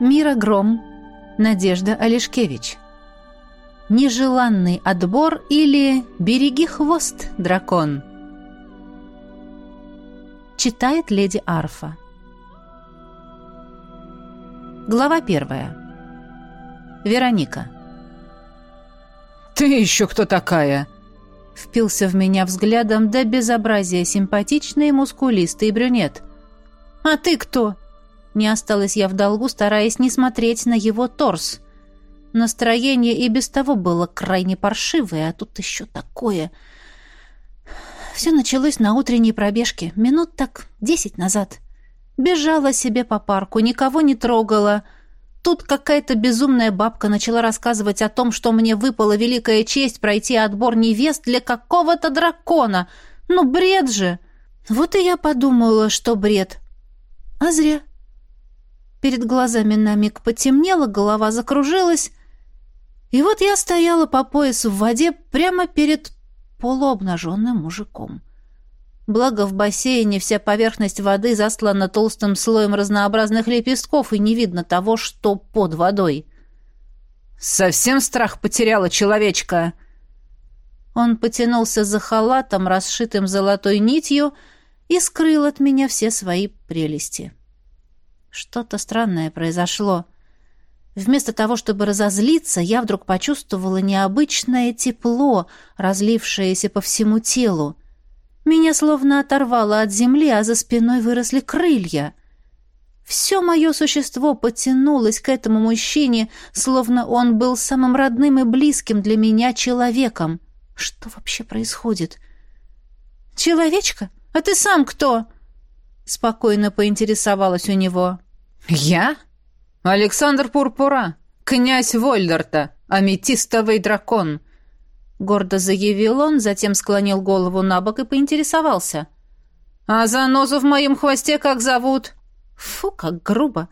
Мира Гром, Надежда Олешкевич. Нежеланный отбор или «Береги хвост, дракон». Читает леди Арфа. Глава 1. Вероника. «Ты еще кто такая?» Впился в меня взглядом до безобразия симпатичный, мускулистый брюнет. «А ты кто?» Не осталась я в долгу, стараясь не смотреть на его торс. Настроение и без того было крайне паршивое, а тут еще такое. Все началось на утренней пробежке, минут так 10 назад. Бежала себе по парку, никого не трогала. Тут какая-то безумная бабка начала рассказывать о том, что мне выпала великая честь пройти отбор невест для какого-то дракона. Ну, бред же! Вот и я подумала, что бред. А зря. Перед глазами на миг потемнело, голова закружилась. И вот я стояла по пояс в воде прямо перед полуобнаженным мужиком. Благо в бассейне вся поверхность воды заслана толстым слоем разнообразных лепестков, и не видно того, что под водой. «Совсем страх потеряла, человечка!» Он потянулся за халатом, расшитым золотой нитью, и скрыл от меня все свои прелести. Что-то странное произошло. Вместо того, чтобы разозлиться, я вдруг почувствовала необычное тепло, разлившееся по всему телу. Меня словно оторвало от земли, а за спиной выросли крылья. Все мое существо потянулось к этому мужчине, словно он был самым родным и близким для меня человеком. Что вообще происходит? «Человечка? А ты сам кто?» Спокойно поинтересовалась у него. «Я? Александр Пурпура, князь Вольдарта, аметистовый дракон», — гордо заявил он, затем склонил голову на бок и поинтересовался. «А занозу в моем хвосте как зовут?» Фу, как грубо.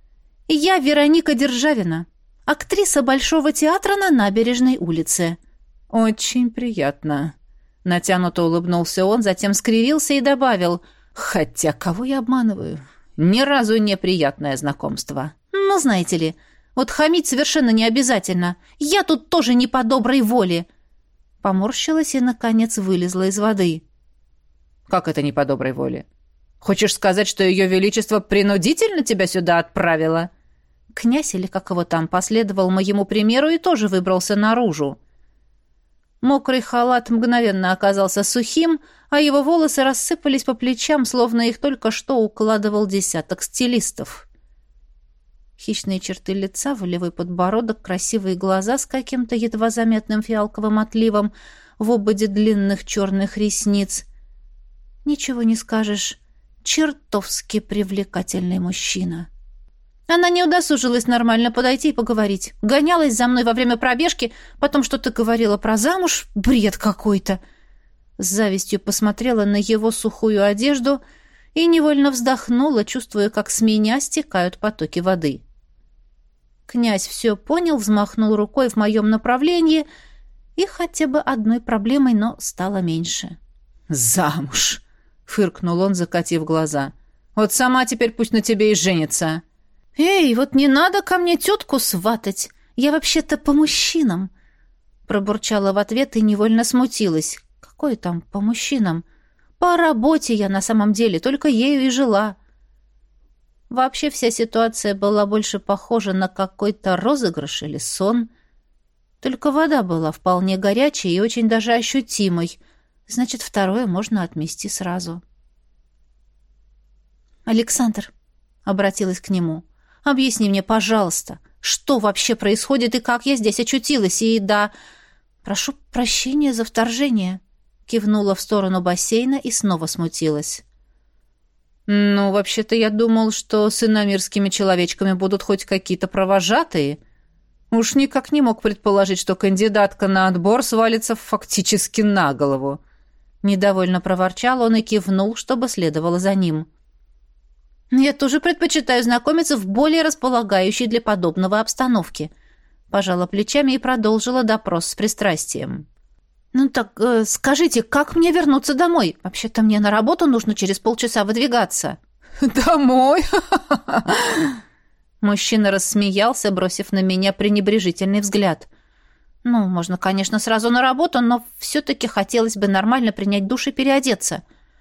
«Я Вероника Державина, актриса Большого театра на Набережной улице». «Очень приятно», — натянуто улыбнулся он, затем скривился и добавил. «Хотя кого я обманываю? Ни разу неприятное знакомство». «Ну, знаете ли, вот хамить совершенно не обязательно. Я тут тоже не по доброй воле». Поморщилась и, наконец, вылезла из воды. «Как это не по доброй воле? Хочешь сказать, что ее величество принудительно тебя сюда отправило?» Князь, или как его там, последовал моему примеру и тоже выбрался наружу. Мокрый халат мгновенно оказался сухим, а его волосы рассыпались по плечам, словно их только что укладывал десяток стилистов. Хищные черты лица, волевой подбородок, красивые глаза с каким-то едва заметным фиалковым отливом в ободе длинных черных ресниц. Ничего не скажешь, чертовски привлекательный мужчина. Она не удосужилась нормально подойти и поговорить. Гонялась за мной во время пробежки, потом что-то говорила про замуж. Бред какой-то. С завистью посмотрела на его сухую одежду и невольно вздохнула, чувствуя, как с меня стекают потоки воды. Князь все понял, взмахнул рукой в моем направлении, и хотя бы одной проблемой, но стало меньше. «Замуж!» — фыркнул он, закатив глаза. «Вот сама теперь пусть на тебе и женится!» «Эй, вот не надо ко мне тетку сватать! Я вообще-то по мужчинам!» Пробурчала в ответ и невольно смутилась. «Какой там по мужчинам? По работе я на самом деле, только ею и жила!» Вообще вся ситуация была больше похожа на какой-то розыгрыш или сон. Только вода была вполне горячей и очень даже ощутимой. Значит, второе можно отмести сразу. «Александр», — обратилась к нему, — «объясни мне, пожалуйста, что вообще происходит и как я здесь очутилась, и да, прошу прощения за вторжение», — кивнула в сторону бассейна и снова смутилась. «Ну, вообще-то я думал, что с иномирскими человечками будут хоть какие-то провожатые. Уж никак не мог предположить, что кандидатка на отбор свалится фактически на голову». Недовольно проворчал он и кивнул, чтобы следовало за ним. «Я тоже предпочитаю знакомиться в более располагающей для подобного обстановке», — пожала плечами и продолжила допрос с пристрастием. «Ну так, скажите, как мне вернуться домой? Вообще-то мне на работу нужно через полчаса выдвигаться». «Домой?» Мужчина рассмеялся, бросив на меня пренебрежительный взгляд. Ну, можно, конечно, сразу на работу, но все-таки хотелось бы нормально принять душ и переодеться.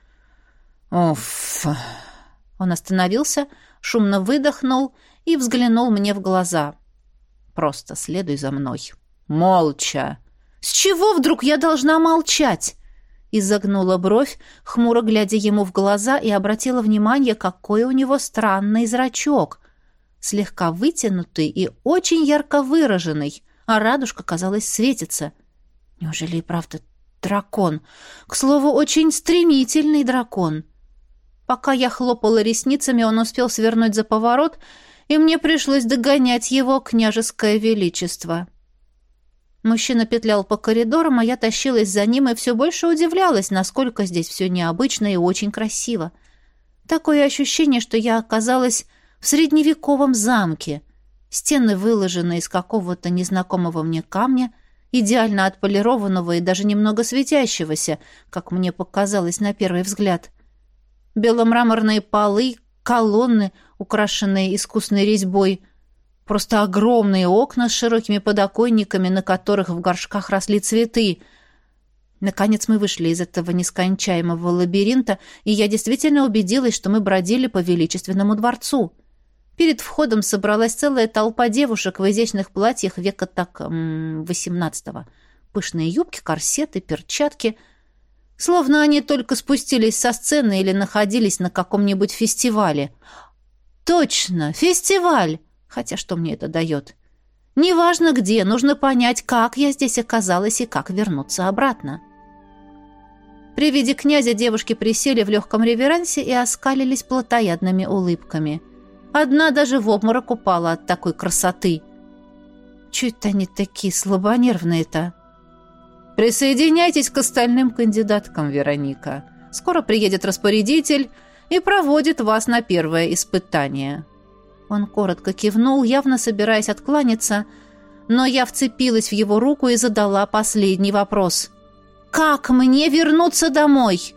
Уф. Он остановился, шумно выдохнул и взглянул мне в глаза. Просто следуй за мной. Молча. С чего вдруг я должна молчать? Изогнула бровь, хмуро глядя ему в глаза, и обратила внимание, какой у него странный зрачок. Слегка вытянутый и очень ярко выраженный, а радужка, казалось, светится. Неужели и правда дракон? К слову, очень стремительный дракон. Пока я хлопала ресницами, он успел свернуть за поворот, и мне пришлось догонять его княжеское величество. Мужчина петлял по коридорам, а я тащилась за ним и все больше удивлялась, насколько здесь все необычно и очень красиво. Такое ощущение, что я оказалась в средневековом замке. Стены выложены из какого-то незнакомого мне камня, идеально отполированного и даже немного светящегося, как мне показалось на первый взгляд. Беломраморные полы, колонны, украшенные искусной резьбой, просто огромные окна с широкими подоконниками, на которых в горшках росли цветы. Наконец мы вышли из этого нескончаемого лабиринта, и я действительно убедилась, что мы бродили по величественному дворцу. Перед входом собралась целая толпа девушек в изящных платьях века так XVIII. Пышные юбки, корсеты, перчатки. Словно они только спустились со сцены или находились на каком-нибудь фестивале. Точно, фестиваль! Хотя что мне это дает? Неважно где, нужно понять, как я здесь оказалась и как вернуться обратно. При виде князя девушки присели в легком реверансе и оскалились плотоядными улыбками. Одна даже в обморок упала от такой красоты. Чуть-то они такие слабонервные-то. Присоединяйтесь к остальным кандидаткам, Вероника. Скоро приедет распорядитель и проводит вас на первое испытание. Он коротко кивнул, явно собираясь откланяться, но я вцепилась в его руку и задала последний вопрос. «Как мне вернуться домой?»